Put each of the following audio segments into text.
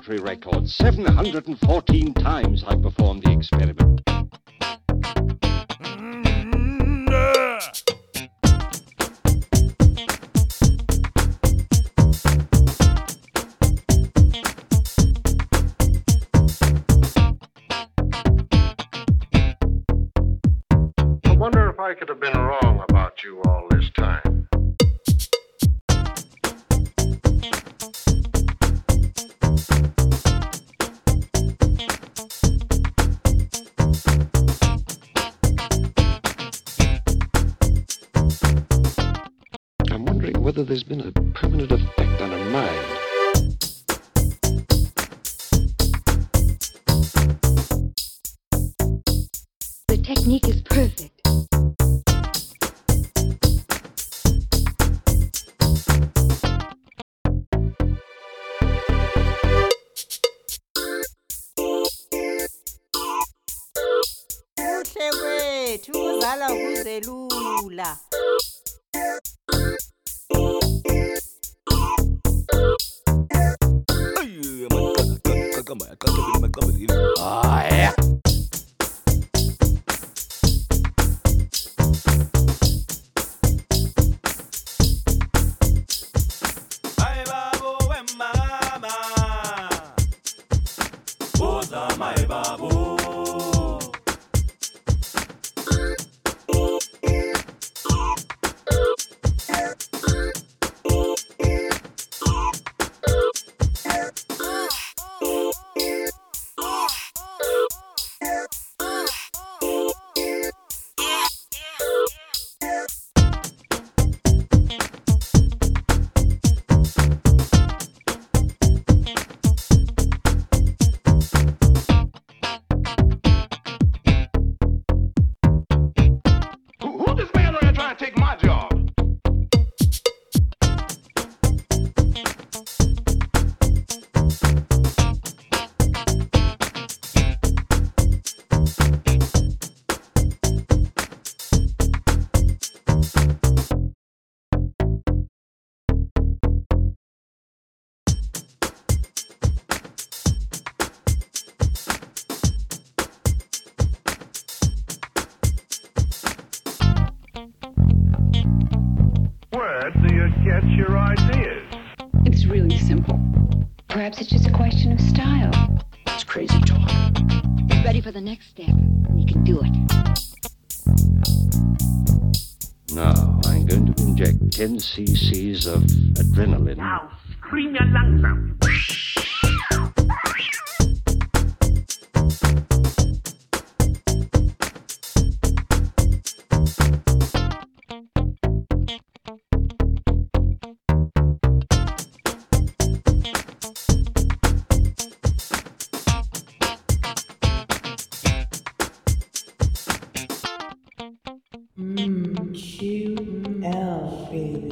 country record. 714 times I performed the experiment. I wonder if I could have been wrong about you all this time. I'm wondering whether there's been a permanent effect on her mind. The technique is perfect. Kuhle kwethu uzala kuzelula. Who this man around trying to take my job? Where do you get your ideas? It's really simple. Perhaps it's just a question of style. It's crazy talk. He's ready for the next step, and he can do it. Now, I'm going to inject 10 cc's of adrenaline. Now, scream your lungs out. QL, baby.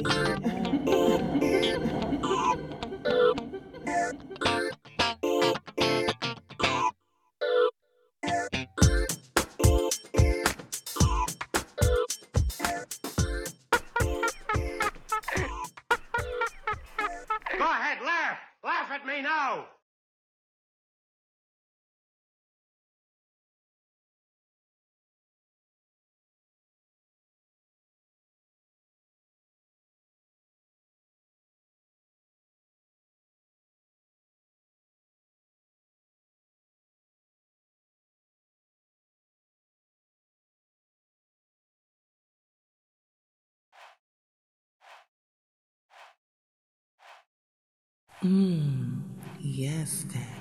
Go ahead, laugh! Laugh at me now! Yes, Dad.